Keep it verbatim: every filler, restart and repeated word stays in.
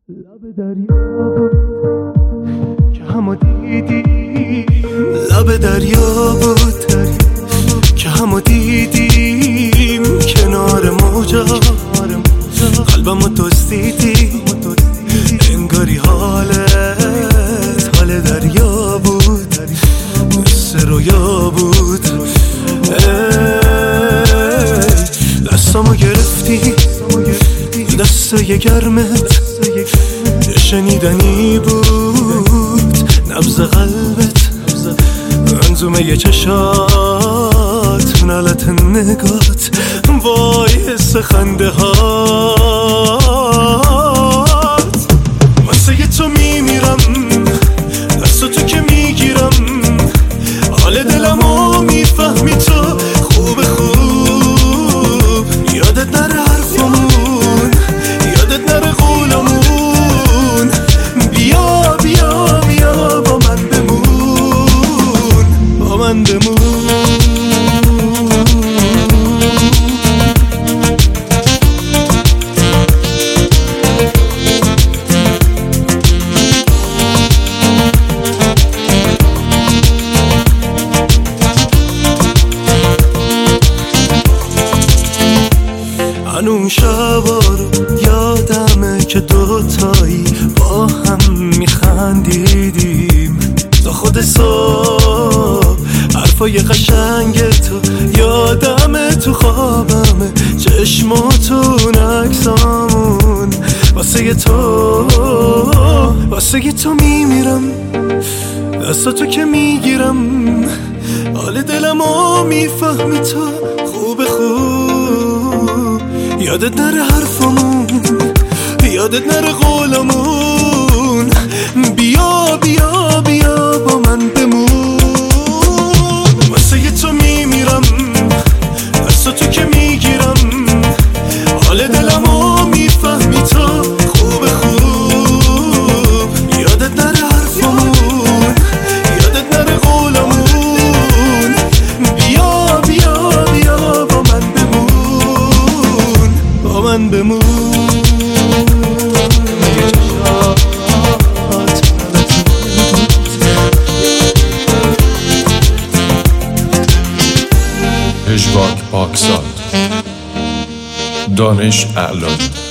لب دریا بود که همو دیدیم، لب دریا بود که همو دیدیم، کنار موجا قلبمو دزدیدی، انگاری حالت حال دریا بود، مثل رویا بود. دستامو گرفتی، دستای گرمت یه شنیدنی بود، نبض قلبت، منظومه یه چشات، نالت نگات، وای حس خنده هات. واسه تو میمیرم، دست تو که میگیرم، حال دلمو میفهمی تو خوب خوب. یادت نره حرفمون، یادت نره قولمون، بیا بیا بیا با من بمون، با من بمون. اون شبا رو یادمه که دوتایی با هم میخندیدیم تا خود صبح. حرفای قشنگ تو یادمه، تو خوابمه چشماتون عکسامون. واسه تو واسه تو میمیرم، دستاتو که میگیرم، حال دلمو میفهمی تو خوب خوب. یادت نره حرفمون، یادت نره قولمون، بیا بیا بیا با من بمون. واسه تو میمیرم، دستاتو که میگیرم، حال دلمو میفهمی تو خوب خوب. یادت نره حرفمون، یادت نره قولمون، بیا بیا بیا با من بمون، با من بمون. پژواک پاکزاد، دانش اعلانی.